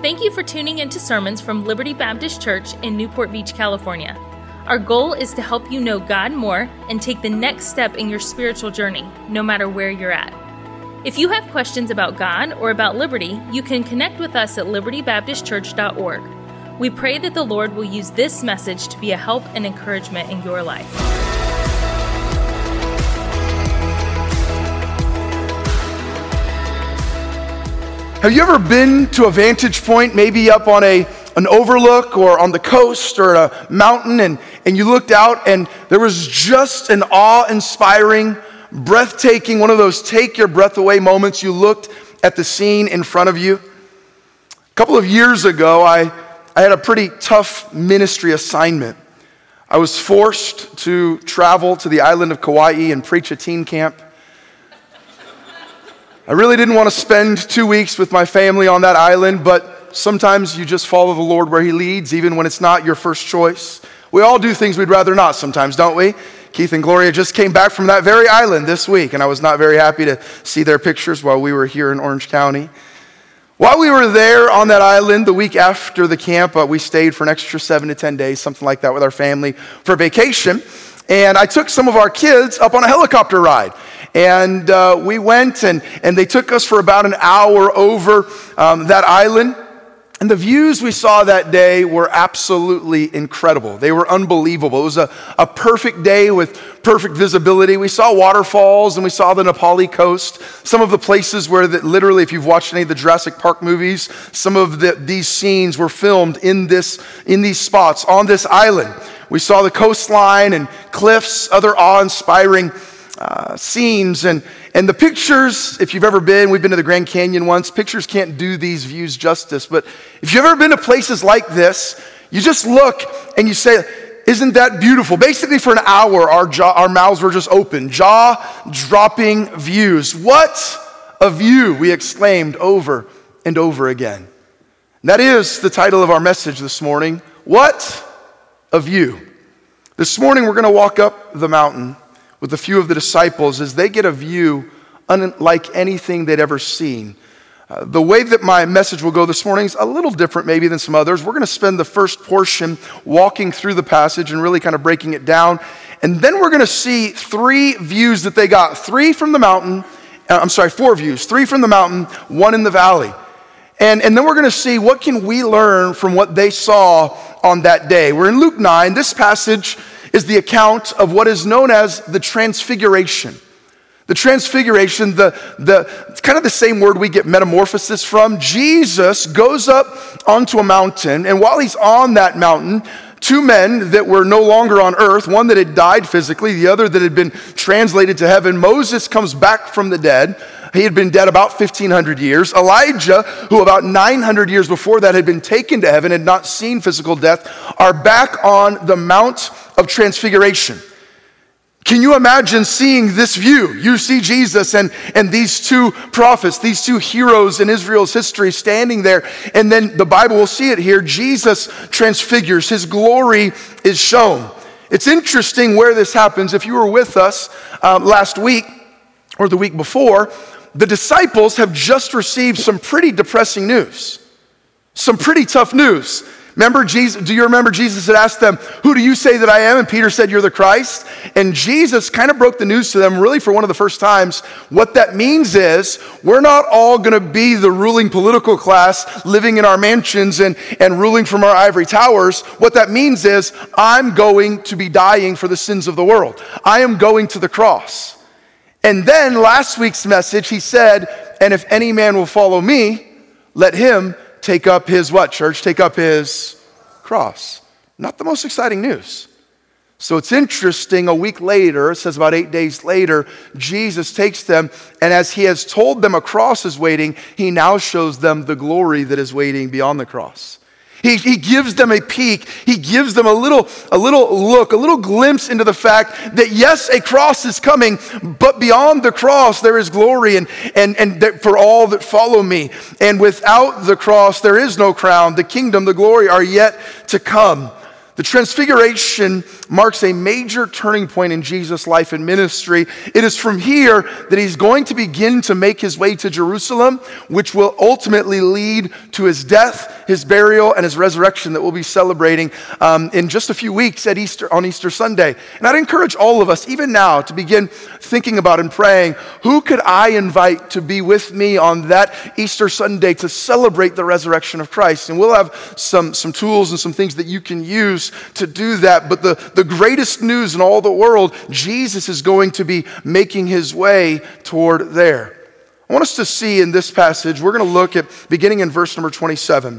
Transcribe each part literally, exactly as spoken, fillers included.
Thank you for tuning into sermons from Liberty Baptist Church in Newport Beach, California. Our goal is to help you know God more and take the next step in your spiritual journey, no matter where you're at. If you have questions about God or about Liberty, you can connect with us at liberty baptist church dot org. We pray that the Lord will use this message to be a help and encouragement in your life. Have you ever been to a vantage point, maybe up on a an overlook or on the coast or a mountain, and, and you looked out and there was just an awe-inspiring, breathtaking, one of those take your breath away moments? You looked at the scene in front of you. A couple of years ago, I, I had a pretty tough ministry assignment. I was forced to travel to the island of Kauai and preach a teen camp. I really didn't want to spend two weeks with my family on that island, but sometimes you just follow the Lord where He leads, even when it's not your first choice. We all do things we'd rather not sometimes, don't we? Keith and Gloria just came back from that very island this week, and I was not very happy to see their pictures while we were here in Orange County. While we were there on that island, the week after the camp, uh, we stayed for an extra seven to ten days, something like that, with our family for vacation. And I took some of our kids up on a helicopter ride. And uh, we went, and, and they took us for about an hour over um, that island. And the views we saw that day were absolutely incredible. They were unbelievable. It was a, a perfect day with perfect visibility. We saw waterfalls, and we saw the Nepali coast. Some of the places where that literally, if you've watched any of the Jurassic Park movies, some of the, these scenes were filmed in this in these spots on this island. We saw the coastline and cliffs, other awe-inspiring Uh, scenes, and, and the pictures, if you've ever been, we've been to the Grand Canyon once, pictures can't do these views justice, but if you've ever been to places like this, you just look and you say, isn't that beautiful? Basically for an hour, our, jaw, our mouths were just open, jaw-dropping views. What a view, we exclaimed over and over again. And that is the title of our message this morning, What a View. This morning we're going to walk up the mountain with a few of the disciples as they get a view unlike anything they'd ever seen. Uh, the way that my message will go this morning is a little different maybe than some others. We're going to spend the first portion walking through the passage and really kind of breaking it down. And then we're going to see three views that they got. Three from the mountain, uh, I'm sorry, four views. Three from the mountain, one in the valley. And, and then we're going to see what can we learn from what they saw on that day. We're in Luke nine. This passage is the account of what is known as the Transfiguration. The Transfiguration, the, the it's kind of the same word we get metamorphosis from. Jesus goes up onto a mountain, and while he's on that mountain, two men that were no longer on earth, one that had died physically, the other that had been translated to heaven. Moses comes back from the dead. He had been dead about fifteen hundred years. Elijah, who about nine hundred years before that had been taken to heaven, had not seen physical death, are back on the Mount of Transfiguration. Can you imagine seeing this view? You see Jesus and, and these two prophets, these two heroes in Israel's history standing there, and then the Bible will see it here. Jesus transfigures. His glory is shown. It's interesting where this happens. If you were with us um, last week or the week before, the disciples have just received some pretty depressing news, some pretty tough news. Remember Jesus, do you remember Jesus had asked them, who do you say that I am? And Peter said, you're the Christ. And Jesus kind of broke the news to them really for one of the first times. What that means is we're not all going to be the ruling political class living in our mansions and, and ruling from our ivory towers. What that means is I'm going to be dying for the sins of the world. I am going to the cross. And then last week's message, he said, and if any man will follow me, let him take up his what, church? Take up his cross. Not the most exciting news. So it's interesting, a week later, it says about eight days later, Jesus takes them, and as he has told them a cross is waiting, he now shows them the glory that is waiting beyond the cross. He, he gives them a peek. He gives them a little, a little look, a little glimpse into the fact that yes, a cross is coming, but beyond the cross there is glory, and, and, and that for all that follow me. And without the cross there is no crown. The kingdom, the glory are yet to come. The Transfiguration marks a major turning point in Jesus' life and ministry. It is from here that he's going to begin to make his way to Jerusalem, which will ultimately lead to his death, his burial, and his resurrection that we'll be celebrating um, in just a few weeks at Easter, on Easter Sunday. And I'd encourage all of us, even now, to begin thinking about and praying, who could I invite to be with me on that Easter Sunday to celebrate the resurrection of Christ? And we'll have some, some tools and some things that you can use to do that. But the, the greatest news in all the world, Jesus is going to be making his way toward there. I want us to see in this passage, we're going to look at beginning in verse number twenty-seven.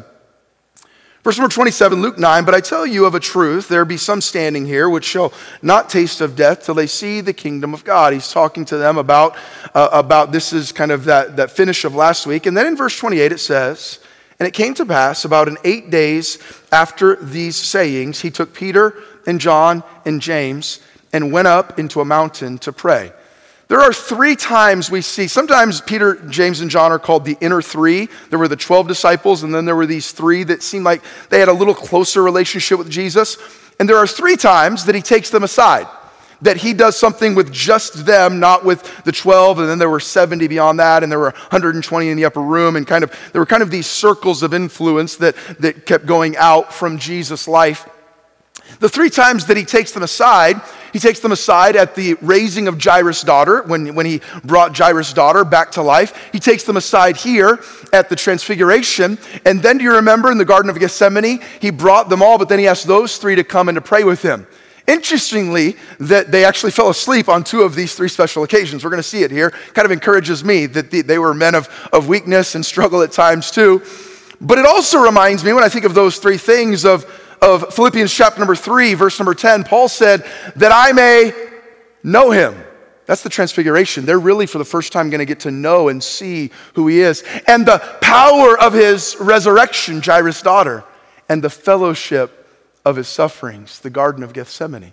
Verse number twenty-seven, Luke nine, but I tell you of a truth, there be some standing here which shall not taste of death till they see the kingdom of God. He's talking to them about, uh, about this is kind of that, that finish of last week. And then in verse twenty-eight it says, and it came to pass about in eight days after these sayings, he took Peter and John and James and went up into a mountain to pray. There are three times we see, sometimes Peter, James, and John are called the inner three. There were the twelve disciples, and then there were these three that seemed like they had a little closer relationship with Jesus. And there are three times that he takes them aside, that he does something with just them, not with the twelve, and then there were seventy beyond that, and there were one hundred twenty in the upper room, and kind of there were kind of these circles of influence that, that kept going out from Jesus' life. The three times that he takes them aside, he takes them aside at the raising of Jairus' daughter, when, when he brought Jairus' daughter back to life. He takes them aside here at the Transfiguration. And then do you remember in the Garden of Gethsemane, he brought them all, but then he asked those three to come and to pray with him. Interestingly, that they actually fell asleep on two of these three special occasions. We're going to see it here. Kind of encourages me that they were men of, of weakness and struggle at times too. But it also reminds me, when I think of those three things, of of Philippians chapter number three, verse number ten, Paul said, that I may know him. That's the Transfiguration. They're really for the first time going to get to know and see who he is. And the power of his resurrection, Jairus' daughter, and the fellowship of his sufferings, the Garden of Gethsemane.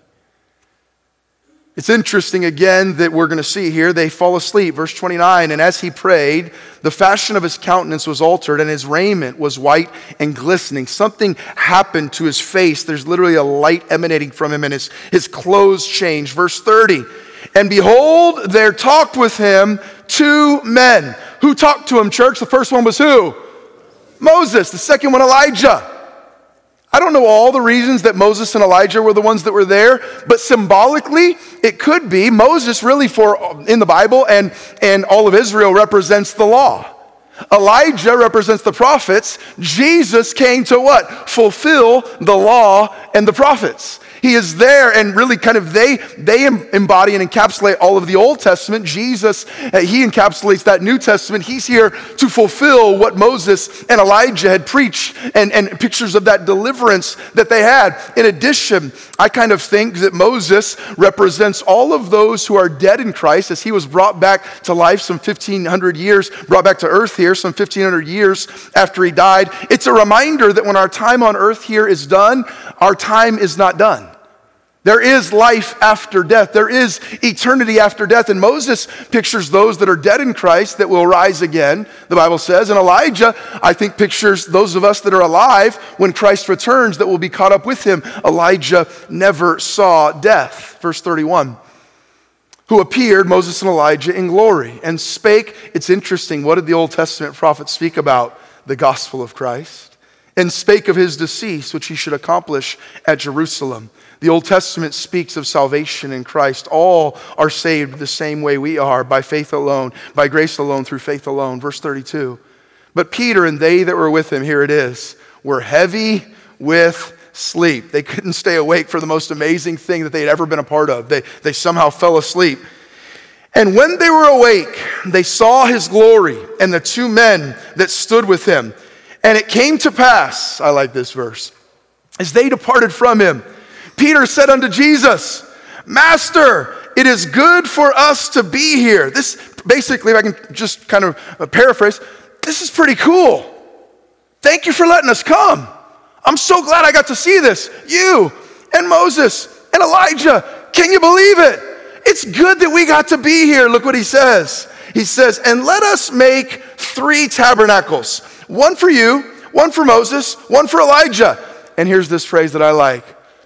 It's interesting again that we're going to see here, they fall asleep, verse twenty-nine, and as he prayed, the fashion of his countenance was altered, and his raiment was white and glistening. Something happened to his face. There's literally a light emanating from him, and his, his clothes changed. Verse thirty, and behold, there talked with him two men. Who talked to him, church? The first one was who? Moses. The second one, Elijah. I don't know all the reasons that Moses and Elijah were the ones that were there, but symbolically, it could be Moses really for in the Bible and, and all of Israel represents the law. Elijah represents the prophets. Jesus came to what? Fulfill the law and the prophets. He is there, and really kind of they they embody and encapsulate all of the Old Testament. Jesus, uh, he encapsulates that New Testament. He's here to fulfill what Moses and Elijah had preached, and, and pictures of that deliverance that they had. In addition, I kind of think that Moses represents all of those who are dead in Christ, as he was brought back to life some fifteen hundred years, brought back to earth here some fifteen hundred years after he died. It's a reminder that when our time on earth here is done, our time is not done. There is life after death. There is eternity after death. And Moses pictures those that are dead in Christ that will rise again, the Bible says. And Elijah, I think, pictures those of us that are alive when Christ returns that will be caught up with him. Elijah never saw death. Verse thirty-one. Who appeared, Moses and Elijah, in glory and spake. It's interesting. What did the Old Testament prophets speak about? The gospel of Christ. And spake of his decease, which he should accomplish at Jerusalem. The Old Testament speaks of salvation in Christ. All are saved the same way we are, by faith alone, by grace alone, through faith alone. Verse thirty-two. But Peter and they that were with him, here it is, were heavy with sleep. They couldn't stay awake for the most amazing thing that they had ever been a part of. They, they somehow fell asleep. And when they were awake, they saw his glory and the two men that stood with him. And it came to pass, I like this verse, as they departed from him, Peter said unto Jesus, Master, it is good for us to be here. This, basically, if I can just kind of paraphrase, this is pretty cool. Thank you for letting us come. I'm so glad I got to see this. You and Moses and Elijah, can you believe it? It's good that we got to be here. Look what he says. He says, and let us make three tabernacles. One for you, one for Moses, one for Elijah. And here's this phrase that I like.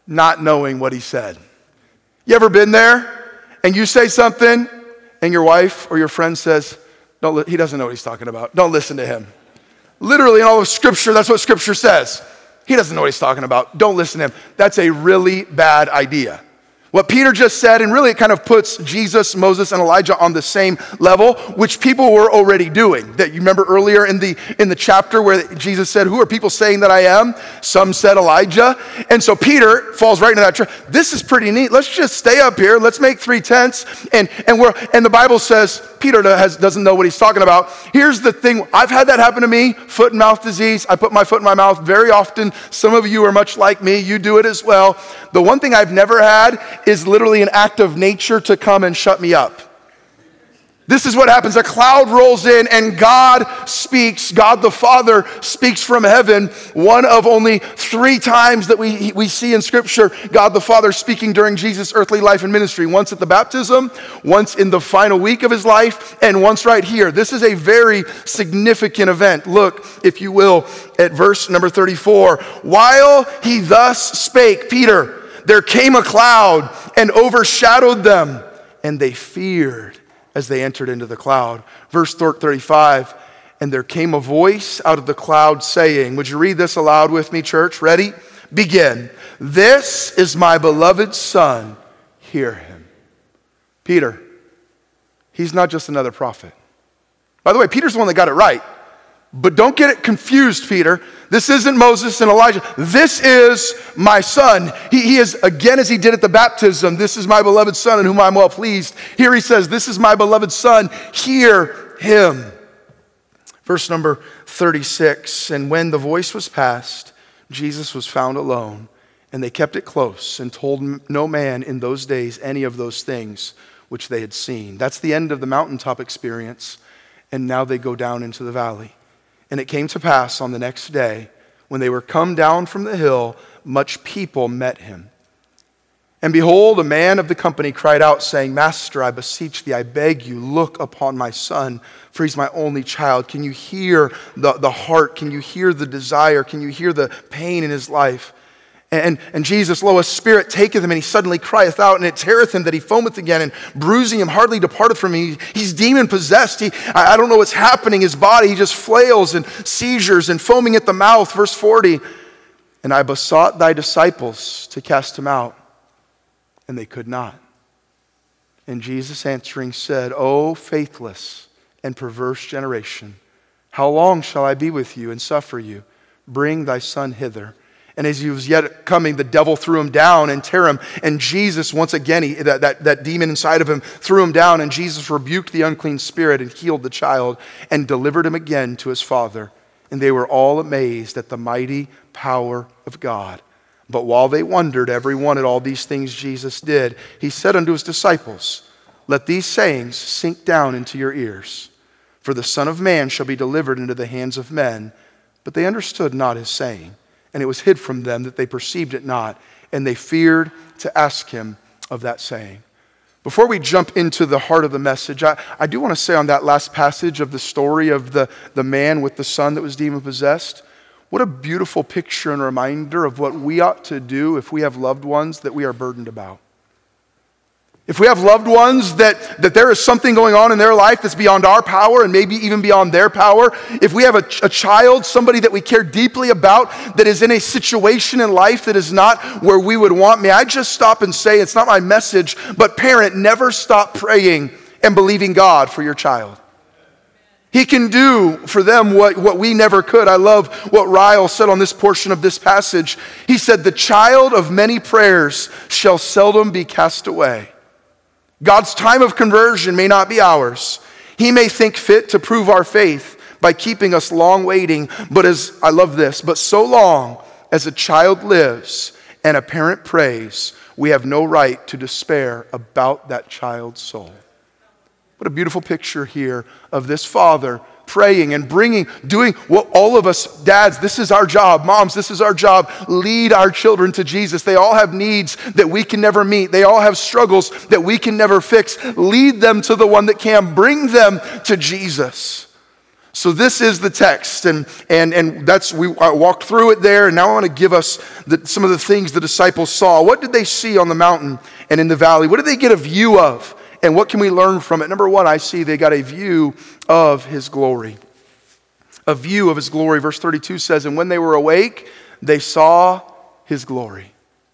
not knowing what he said. You ever been there and you say something and your wife or your friend says, "Don't li- he doesn't know what he's talking about. Don't listen to him." Literally in all of Scripture, that's what Scripture says. He doesn't know what he's talking about. Don't listen to him. That's a really bad idea. What Peter just said, and really it kind of puts Jesus, Moses, and Elijah on the same level, which people were already doing. That you remember earlier in the in the chapter where Jesus said, "Who are people saying that I am?" Some said Elijah. And so Peter falls right into that trap. This is pretty neat. Let's just stay up here. Let's make three tents. And and we're and the Bible says Peter has, doesn't know what he's talking about. Here's the thing. I've had that happen to me, foot and mouth disease. I put my foot in my mouth very often. Some of you are much like me. You do it as well. The one thing I've never had is literally an act of nature to come and shut me up. This is what happens. A cloud rolls in and God speaks. God the Father speaks from heaven. One of only three times that we, we see in Scripture God the Father speaking during Jesus' earthly life and ministry. Once at the baptism, once in the final week of his life, and once right here. This is a very significant event. Look, if you will, at verse number thirty-four. While he thus spake, Peter, there came a cloud and overshadowed them, and they feared as they entered into the cloud. Verse thirty-five, and there came a voice out of the cloud saying, would you read this aloud with me, church? Ready? Begin. This is my beloved Son, hear him. Peter, he's not just another prophet. By the way, Peter's the one that got it right. But don't get it confused, Peter. This isn't Moses and Elijah. This is my son. He, he is, again, as he did at the baptism, this is my beloved son in whom I'm well pleased. Here he says, this is my beloved son. Hear him. Verse number thirty-six, and when the voice was past, Jesus was found alone, and they kept it close and told no man in those days any of those things which they had seen. That's the end of the mountaintop experience, and now they go down into the valley. And it came to pass on the next day, when they were come down from the hill, much people met him. And behold, a man of the company cried out, saying, Master, I beseech thee, I beg you, look upon my son, for he's my only child. Can you hear the, the heart? Can you hear the desire? Can you hear the pain in his life? And, and Jesus, lo, a spirit taketh him, and he suddenly crieth out, and it teareth him that he foameth again, and bruising him hardly departeth from him. He, he's demon-possessed. He, I, I don't know what's happening. His body, he just flails and seizures and foaming at the mouth. Verse forty, and I besought thy disciples to cast him out, and they could not. And Jesus answering said, O faithless and perverse generation, how long shall I be with you and suffer you? Bring thy son hither. And as he was yet coming, the devil threw him down and tear him. And Jesus, once again, he, that, that, that demon inside of him threw him down. And Jesus rebuked the unclean spirit and healed the child and delivered him again to his father. And they were all amazed at the mighty power of God. But while they wondered, every one at all these things Jesus did, he said unto his disciples, let these sayings sink down into your ears. For the Son of Man shall be delivered into the hands of men. But they understood not his saying. And it was hid from them that they perceived it not, and they feared to ask him of that saying. Before we jump into the heart of the message, I, I do want to say on that last passage of the story of the, the man with the son that was demon-possessed, what a beautiful picture and reminder of what we ought to do if we have loved ones that we are burdened about. If we have loved ones that, that there is something going on in their life that's beyond our power and maybe even beyond their power. If we have a, a child, somebody that we care deeply about that is in a situation in life that is not where we would want, may I just stop and say, it's not my message, but parent, never stop praying and believing God for your child. He can do for them what, what we never could. I love what Ryle said on this portion of this passage. He said, the child of many prayers shall seldom be cast away. God's time of conversion may not be ours. He may think fit to prove our faith by keeping us long waiting, but as, I love this, but so long as a child lives and a parent prays, we have no right to despair about that child's soul. What a beautiful picture here of this father praying and bringing, doing what all of us, dads, this is our job. Moms, this is our job. Lead our children to Jesus. They all have needs that we can never meet. They all have struggles that we can never fix. Lead them to the one that can. Bring them to Jesus. So this is the text, and and and that's we I walked through it there, and now I want to give us the, some of the things the disciples saw. What did they see on the mountain and in the valley? What did they get a view of, and what can we learn from it? Number one, I see they got a view of his glory. A view of his glory. Verse thirty-two says, and when they were awake, they saw his glory.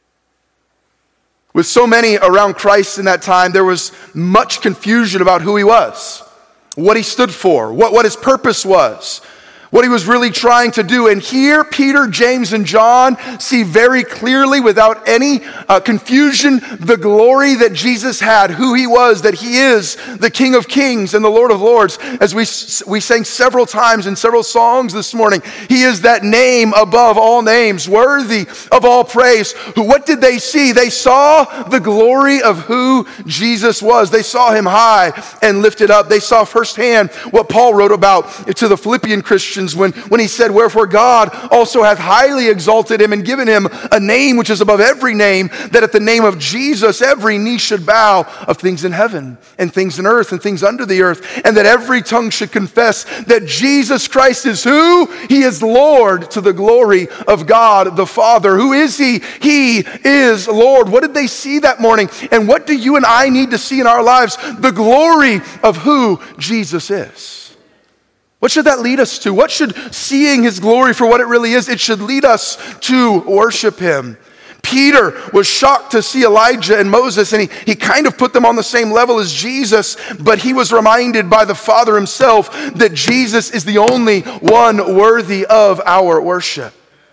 With so many around Christ in that time, there was much confusion about who he was, what he stood for, what, what his purpose was, what he was really trying to do. And here, Peter, James, and John see very clearly, without any uh, confusion, the glory that Jesus had, who he was, that he is the King of Kings and the Lord of Lords. As we, we sang several times in several songs this morning, he is that name above all names, worthy of all praise. Who, what did they see? They saw the glory of who Jesus was. They saw him high and lifted up. They saw firsthand what Paul wrote about to the Philippian Christians When, when he said, wherefore God also hath highly exalted him and given him a name which is above every name, that at the name of Jesus every knee should bow, of things in heaven and things in earth and things under the earth, and that every tongue should confess that Jesus Christ is who? He is Lord, to the glory of God the Father. Who is he? He is Lord. What did they see that morning? And what do you and I need to see in our lives? The glory of who Jesus is. What should that lead us to? What should seeing his glory for what it really is? It should lead us to worship him. Peter was shocked to see Elijah and Moses, and he, he kind of put them on the same level as Jesus, but he was reminded by the Father himself that Jesus is the only one worthy of our worship.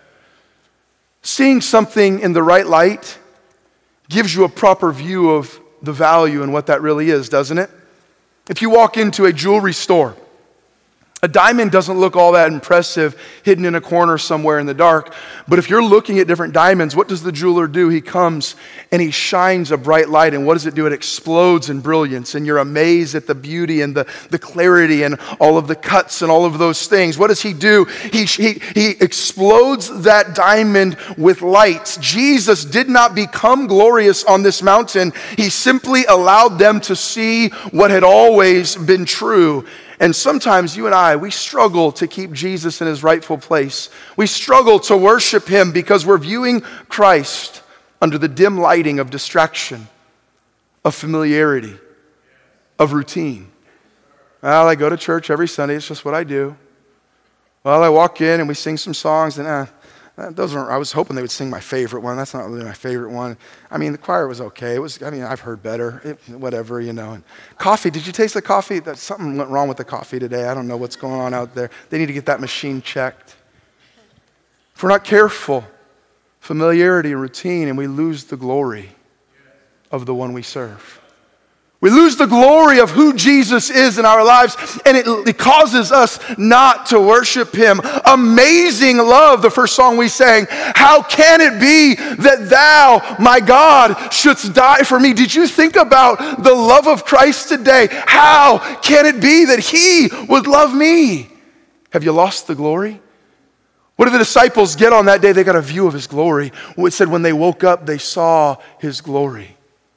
Seeing something in the right light gives you a proper view of the value and what that really is, doesn't it? If you walk into a jewelry store, a diamond doesn't look all that impressive hidden in a corner somewhere in the dark. But if you're looking at different diamonds, what does the jeweler do? He comes and he shines a bright light. And what does it do? It explodes in brilliance. And you're amazed at the beauty and the, the clarity and all of the cuts and all of those things. What does he do? He, he, he explodes that diamond with light. Jesus did not become glorious on this mountain. He simply allowed them to see what had always been true. And sometimes you and I, we struggle to keep Jesus in his rightful place. We struggle to worship him because we're viewing Christ under the dim lighting of distraction, of familiarity, of routine. Well, I go to church every Sunday. It's just what I do. Well, I walk in and we sing some songs, and eh, those aren't, I was hoping they would sing my favorite one. That's not really my favorite one. I mean, the choir was okay. It was. I mean, I've heard better. It, whatever, you know. And coffee. Did you taste the coffee? That something went wrong with the coffee today. I don't know what's going on out there. They need to get that machine checked. If we're not careful, familiarity and routine, and we lose the glory of the one we serve. We lose the glory of who Jesus is in our lives, and it, it causes us not to worship him. Amazing love, the first song we sang. How can it be that thou, my God, shouldst die for me? Did you think about the love of Christ today? How can it be that he would love me? Have you lost the glory? What did the disciples get on that day? They got a view of his glory. It said when they woke up, they saw his glory.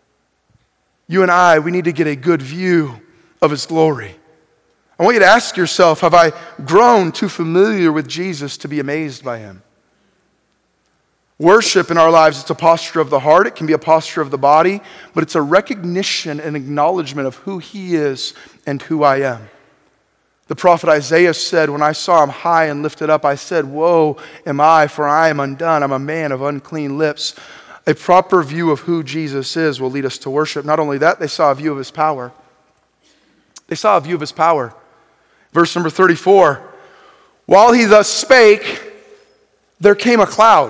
You and I, we need to get a good view of his glory. I want you to ask yourself, have I grown too familiar with Jesus to be amazed by him? Worship in our lives, it's a posture of the heart. It can be a posture of the body, but it's a recognition and acknowledgement of who he is and who I am. The prophet Isaiah said, when I saw him high and lifted up, I said, woe am I, for I am undone. I'm a man of unclean lips. A proper view of who Jesus is will lead us to worship. Not only that, they saw a view of his power. They saw a view of his power. Verse number thirty-four. While he thus spake, there came a cloud.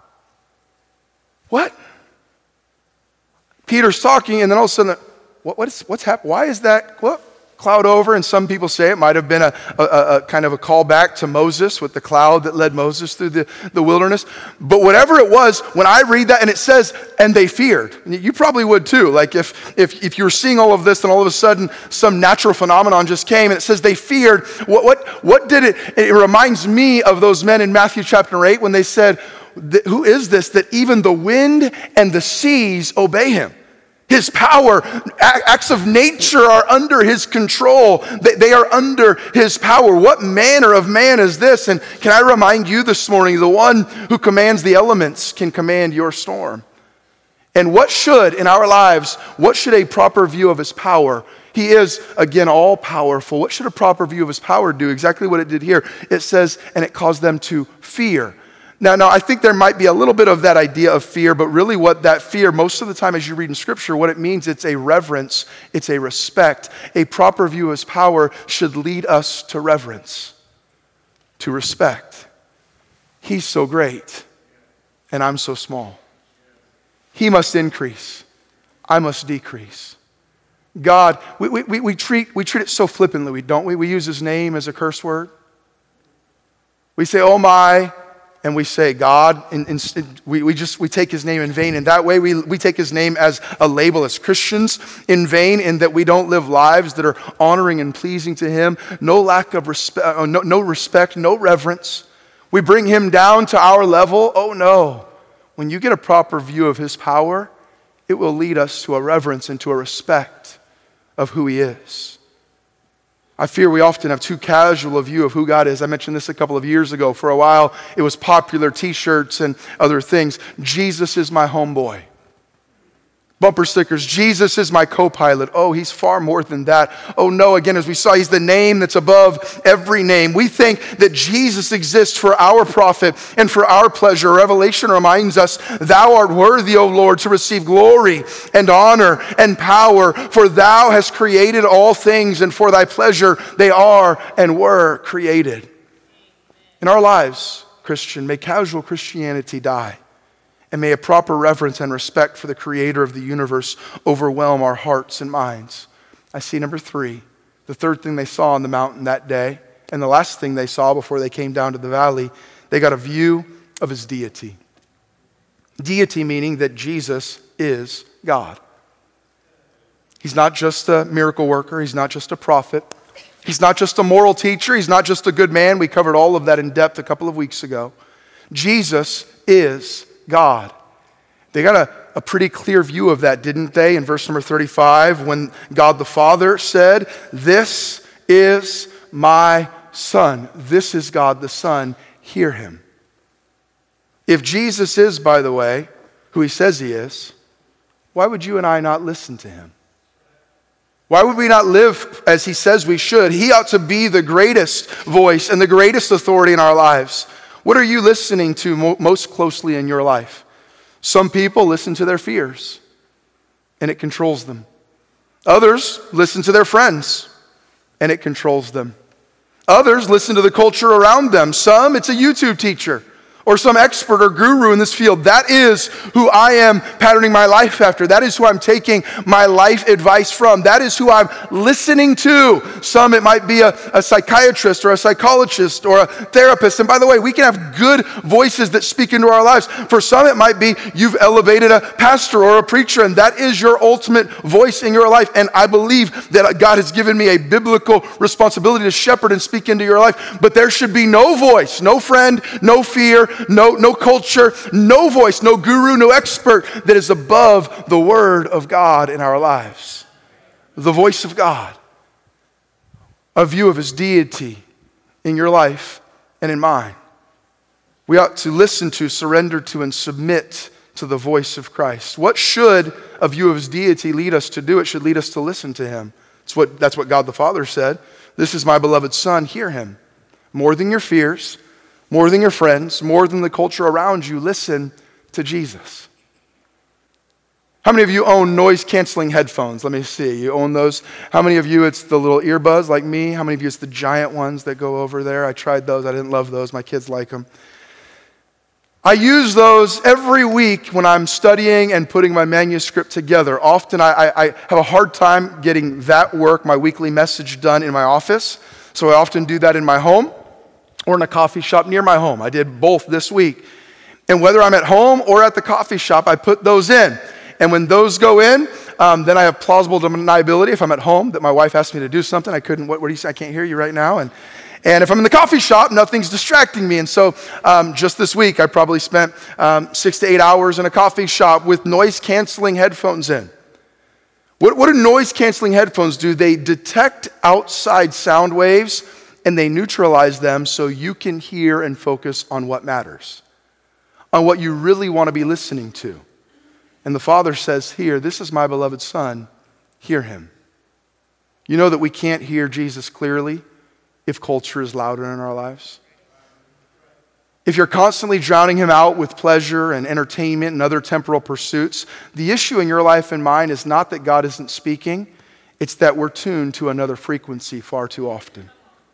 What? Peter's talking, and then all of a sudden, what, what is, what's happened? Why is that? What? Cloud over, and some people say it might have been a, a, a kind of a callback to Moses with the cloud that led Moses through the, the wilderness. But whatever it was, when I read that and it says, and they feared, you probably would too. Like if, if, if you were seeing all of this and all of a sudden some natural phenomenon just came and it says they feared, what, what, what did it, it reminds me of those men in Matthew chapter eight when they said, who is this that even the wind and the seas obey him? His power, acts of nature are under his control. They are under his power. What manner of man is this? And can I remind you this morning, the one who commands the elements can command your storm. And what should, in our lives, what should a proper view of his power? He is, again, all powerful. What should a proper view of his power do? Exactly what it did here. It says, and it caused them to fear. Now, now, I think there might be a little bit of that idea of fear, but really what that fear, most of the time as you read in Scripture, what it means, it's a reverence, it's a respect. A proper view of his power should lead us to reverence, to respect. He's so great, and I'm so small. He must increase, I must decrease. God, we, we, we, treat, we treat it so flippantly, don't we? We use his name as a curse word. We say, oh my, and we say God, and, and we, we just we take his name in vain. And that way we, we take his name as a label as Christians in vain, in that we don't live lives that are honoring and pleasing to him. No lack of respect, no, no respect, no reverence. We bring him down to our level. Oh no. When you get a proper view of his power, it will lead us to a reverence and to a respect of who he is. I fear we often have too casual a view of who God is. I mentioned this a couple of years ago. For a while, it was popular t-shirts and other things. Jesus is my homeboy. Bumper stickers, Jesus is my co-pilot. Oh, he's far more than that. Oh no, again, as we saw, he's the name that's above every name. We think that Jesus exists for our profit and for our pleasure. Revelation reminds us, thou art worthy, O Lord, to receive glory and honor and power, for thou hast created all things, and for thy pleasure they are and were created. In our lives, Christian, may casual Christianity die. And may a proper reverence and respect for the creator of the universe overwhelm our hearts and minds. I see number three, the third thing they saw on the mountain that day, and the last thing they saw before they came down to the valley, they got a view of his deity. Deity meaning that Jesus is God. He's not just a miracle worker. He's not just a prophet. He's not just a moral teacher. He's not just a good man. We covered all of that in depth a couple of weeks ago. Jesus is God. They got a, a pretty clear view of that, didn't they? In verse number thirty-five, when God the Father said, "This is my Son." This is God the Son. Hear him. If Jesus is, by the way, who he says he is, why would you and I not listen to him? Why would we not live as he says we should? He ought to be the greatest voice and the greatest authority in our lives. What are you listening to mo- most closely in your life? Some people listen to their fears, and it controls them. Others listen to their friends, and it controls them. Others listen to the culture around them. Some, it's a YouTube teacher or some expert or guru in this field. That is who I am patterning my life after. That is who I'm taking my life advice from. That is who I'm listening to. Some, it might be a, a psychiatrist or a psychologist or a therapist. And by the way, we can have good voices that speak into our lives. For some, it might be you've elevated a pastor or a preacher, and that is your ultimate voice in your life. And I believe that God has given me a biblical responsibility to shepherd and speak into your life. But there should be no voice, no friend, no fear, No, no culture, no voice, no guru, no expert that is above the word of God in our lives. The voice of God. A view of his deity in your life and in mine. We ought to listen to, surrender to, and submit to the voice of Christ. What should a view of his deity lead us to do? It should lead us to listen to him. That's what, that's what God the Father said. This is my beloved Son, hear him. More than your fears, more than your friends, more than the culture around you, listen to Jesus. How many of you own noise-canceling headphones? Let me see. You own those? How many of you, it's the little earbuds like me? How many of you, it's the giant ones that go over there? I tried those. I didn't love those. My kids like them. I use those every week when I'm studying and putting my manuscript together. Often I, I, I have a hard time getting that work, my weekly message, done in my office. So I often do that in my home or in a coffee shop near my home. I did both this week. And whether I'm at home or at the coffee shop, I put those in. And when those go in, um, then I have plausible deniability. If I'm at home, that my wife asked me to do something, I couldn't, what, what do you say? I can't hear you right now. And and if I'm in the coffee shop, nothing's distracting me. And so um, just this week, I probably spent um, six to eight hours in a coffee shop with noise-canceling headphones in. What, what do noise-canceling headphones do? They detect outside sound waves and they neutralize them so you can hear and focus on what matters, on what you really want to be listening to. And the Father says here, this is my beloved Son, hear him. You know that we can't hear Jesus clearly if culture is louder in our lives. If you're constantly drowning him out with pleasure and entertainment and other temporal pursuits, the issue in your life and mine is not that God isn't speaking, it's that we're tuned to another frequency far too often.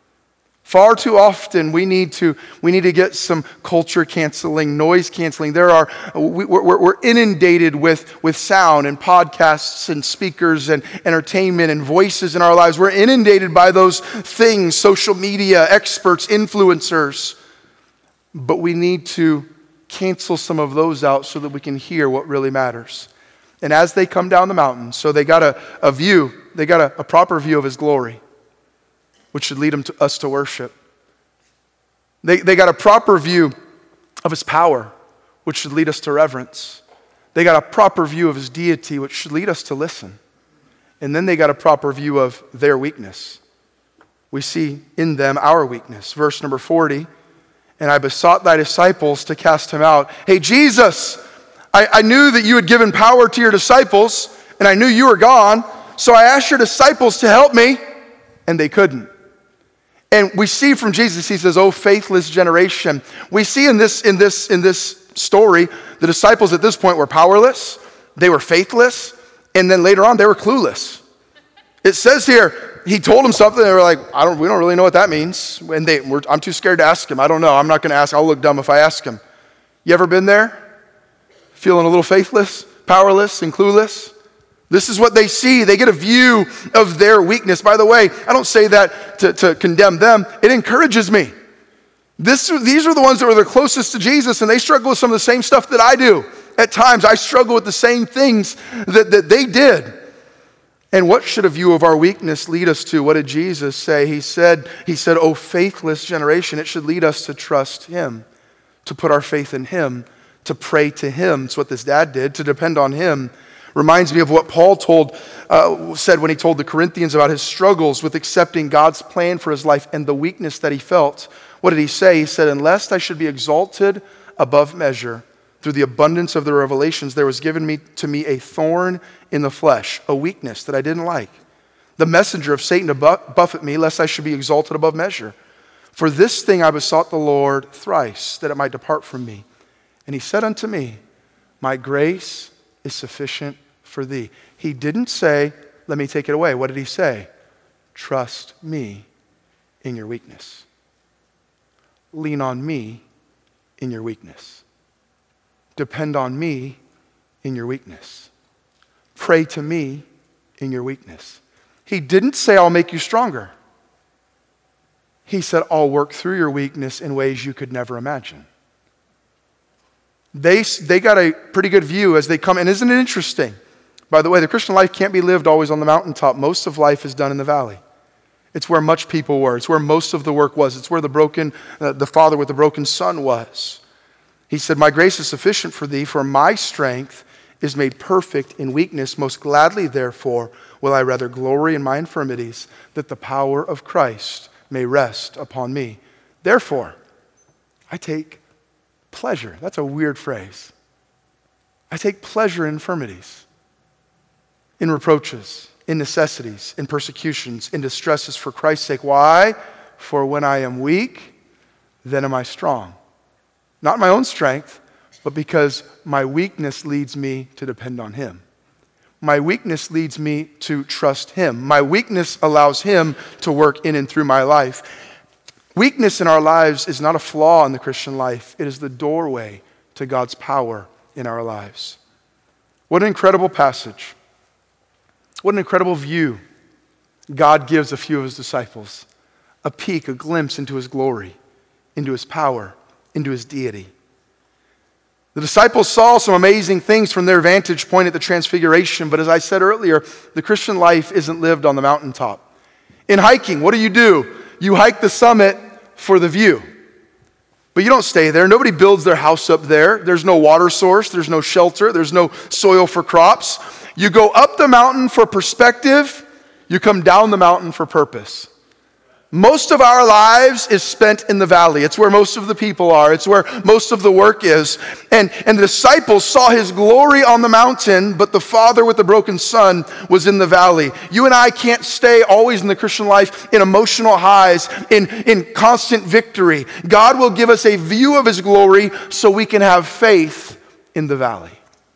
Far too often we need to we need to get some culture canceling, noise canceling. There are we, we're, we're inundated with, with sound and podcasts and speakers and entertainment and voices in our lives. We're inundated by those things, social media, experts, influencers. But we need to cancel some of those out so that we can hear what really matters. And as they come down the mountain, so they got a, a view, they got a, a proper view of his glory, which should lead them to, us to worship. They, they got a proper view of his power, which should lead us to reverence. They got a proper view of his deity, which should lead us to listen. And then they got a proper view of their weakness. We see in them our weakness. Verse number forty, and I besought thy disciples to cast him out. Hey, Jesus, I, I knew that you had given power to your disciples, and I knew you were gone, so I asked your disciples to help me, and they couldn't. And we see from Jesus, he says, oh, faithless generation. We see in this, in this, in this story, the disciples at this point were powerless, they were faithless, and then later on, they were clueless. It says here, he told them something, they were like, I don't, we don't really know what that means. And they were, I'm too scared to ask him. I don't know. I'm not going to ask. I'll look dumb if I ask him. You ever been there? Feeling a little faithless, powerless, and clueless? This is what they see. They get a view of their weakness. By the way, I don't say that to, to condemn them. It encourages me. This, these are the ones that were the closest to Jesus, and they struggle with some of the same stuff that I do. At times, I struggle with the same things that, that they did. And what should a view of our weakness lead us to? What did Jesus say? He said, he said, oh, faithless generation, it should lead us to trust him, to put our faith in him, to pray to him. It's what this dad did, to depend on him. Reminds me of what Paul told, uh, said when he told the Corinthians about his struggles with accepting God's plan for his life and the weakness that he felt. What did he say? He said, unless I should be exalted above measure, through the abundance of the revelations, there was given me to me a thorn in the flesh, a weakness that I didn't like. The messenger of Satan to buffet me, lest I should be exalted above measure. For this thing I besought the Lord thrice, that it might depart from me. And he said unto me, my grace is sufficient for thee. He didn't say, let me take it away. What did he say? Trust me in your weakness. Lean on me in your weakness. Depend on me in your weakness. Pray to me in your weakness. He didn't say, I'll make you stronger. He said, I'll work through your weakness in ways you could never imagine. They, they got a pretty good view as they come. And isn't it interesting? By the way, the Christian life can't be lived always on the mountaintop. Most of life is done in the valley. It's where much people were. It's where most of the work was. It's where the broken, uh, the father with the broken son was. He said, my grace is sufficient for thee, for my strength is made perfect in weakness. Most gladly, therefore, will I rather glory in my infirmities, that the power of Christ may rest upon me. Therefore, I take pleasure. That's a weird phrase. I take pleasure in infirmities, in reproaches, in necessities, in persecutions, in distresses for Christ's sake. Why? For when I am weak, then am I strong. Not my own strength, but because my weakness leads me to depend on him. My weakness leads me to trust him. My weakness allows him to work in and through my life. Weakness in our lives is not a flaw in the Christian life. It is the doorway to God's power in our lives. What an incredible passage. What an incredible view God gives a few of his disciples. A peek, a glimpse into his glory, into his power, into his deity. The disciples saw some amazing things from their vantage point at the transfiguration, but as I said earlier, the Christian life isn't lived on the mountaintop. In hiking, what do you do? You hike the summit for the view. But you don't stay there. Nobody builds their house up there. There's no water source. There's no shelter. There's no soil for crops. You go up the mountain for perspective, you come down the mountain for purpose. Most of our lives is spent in the valley. It's where most of the people are. It's where most of the work is. And, and the disciples saw his glory on the mountain, but the father with the broken son was in the valley. You and I can't stay always in the Christian life in emotional highs, in, in constant victory. God will give us a view of his glory so we can have faith in the valley.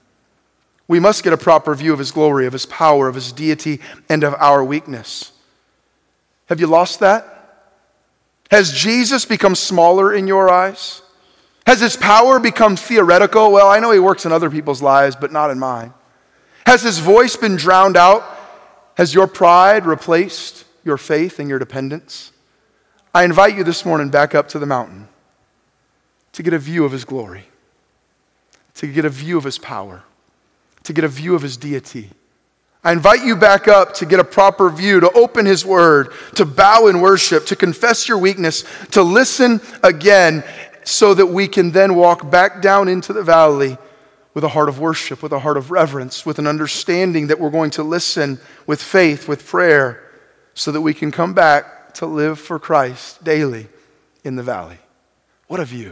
We must get a proper view of his glory, of his power, of his deity, and of our weakness. Have you lost that? Has Jesus become smaller in your eyes? Has his power become theoretical? Well, I know he works in other people's lives, but not in mine. Has his voice been drowned out? Has your pride replaced your faith and your dependence? I invite you this morning back up to the mountain to get a view of his glory, to get a view of his power, to get a view of his deity. I invite you back up to get a proper view, to open his word, to bow in worship, to confess your weakness, to listen again so that we can then walk back down into the valley with a heart of worship, with a heart of reverence, with an understanding that we're going to listen with faith, with prayer, so that we can come back to live for Christ daily in the valley. What a view.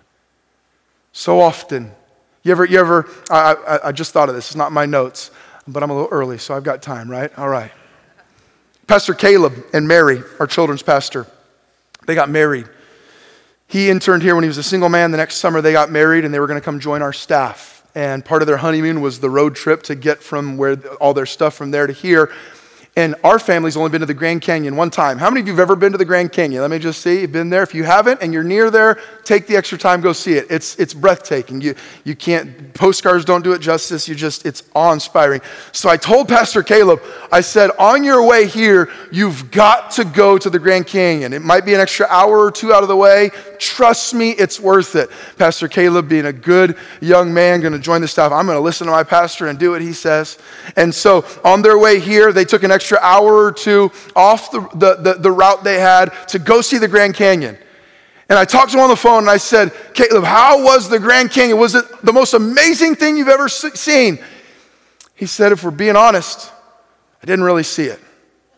So often, you ever, you ever, I, I, I just thought of this, it's not my notes, but I'm a little early, so I've got time, right? All right. Pastor Caleb and Mary, our children's pastor, they got married. He interned here when he was a single man. The next summer they got married and they were going to come join our staff. And part of their honeymoon was the road trip to get from where all their stuff from there to here. And our family's only been to the Grand Canyon one time. How many of you have ever been to the Grand Canyon? Let me just see. You've been there. If you haven't and you're near there, take the extra time, go see it. It's it's breathtaking. You you can't, postcards don't do it justice. You just, it's awe-inspiring. So I told Pastor Caleb, I said, on your way here, you've got to go to the Grand Canyon. It might be an extra hour or two out of the way. Trust me, it's worth it. Pastor Caleb, being a good young man, going to join the staff. I'm going to listen to my pastor and do what he says. And so on their way here, they took an extra hour or two off the, the, the, the route they had to go see the Grand Canyon. And I talked to him on the phone and I said, Caleb, how was the Grand Canyon? Was it the most amazing thing you've ever seen? He said, if we're being honest, I didn't really see it.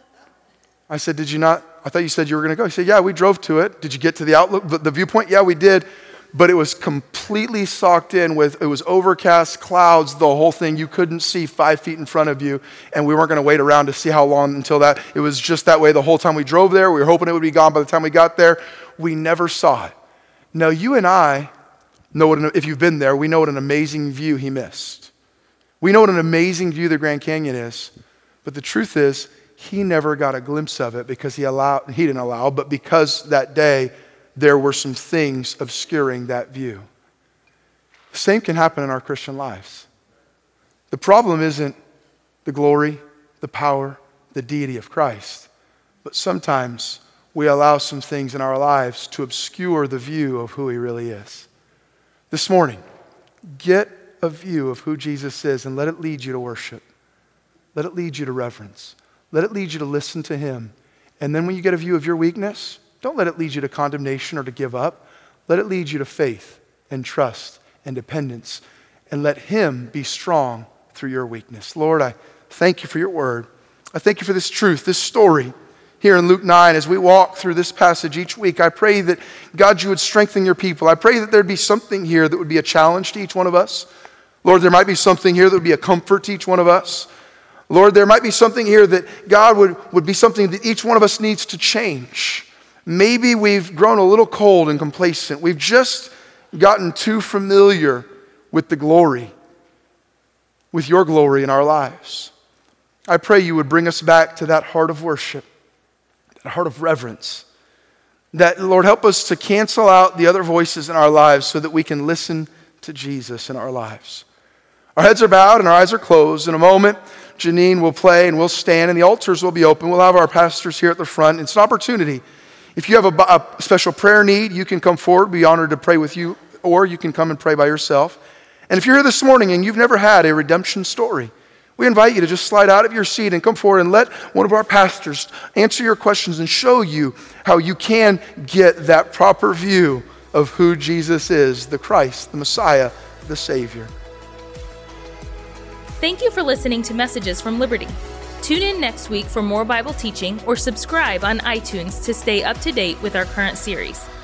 I said, did you not? I thought you said you were going to go. He said, yeah, we drove to it. Did you get to the outlook, the, the viewpoint? Yeah, we did. But it was completely socked in with, it was overcast, clouds, the whole thing. You couldn't see five feet in front of you. And we weren't going to wait around to see how long until that. It was just that way the whole time we drove there. We were hoping it would be gone by the time we got there. We never saw it. Now, you and I know what, an, if you've been there, we know what an amazing view he missed. We know what an amazing view the Grand Canyon is. But the truth is, he never got a glimpse of it because he allowed, he didn't allow, but because that day there were some things obscuring that view. The same can happen in our Christian lives. The problem isn't the glory, the power, the deity of Christ, but sometimes we allow some things in our lives to obscure the view of who he really is. This morning, get a view of who Jesus is and let it lead you to worship. Let it lead you to reverence. Let it lead you to listen to him. And then when you get a view of your weakness, don't let it lead you to condemnation or to give up. Let it lead you to faith and trust and dependence. And let him be strong through your weakness. Lord, I thank you for your word. I thank you for this truth, this story here in Luke nine. As we walk through this passage each week, I pray that, God, you would strengthen your people. I pray that there'd be something here that would be a challenge to each one of us. Lord, there might be something here that would be a comfort to each one of us. Lord, there might be something here that, God, would, would be something that each one of us needs to change. Maybe we've grown a little cold and complacent. We've just gotten too familiar with the glory, with your glory in our lives. I pray you would bring us back to that heart of worship, that heart of reverence. That, Lord, help us to cancel out the other voices in our lives so that we can listen to Jesus in our lives. Our heads are bowed and our eyes are closed. In a moment, Janine will play and we'll stand and the altars will be open. We'll have our pastors here at the front. It's an opportunity. If you have a, a special prayer need, you can come forward. We'd be honored to pray with you, or you can come and pray by yourself. And if you're here this morning and you've never had a redemption story, we invite you to just slide out of your seat and come forward and let one of our pastors answer your questions and show you how you can get that proper view of who Jesus is, the Christ, the Messiah, the Savior. Thank you for listening to Messages from Liberty. Tune in next week for more Bible teaching or subscribe on iTunes to stay up to date with our current series.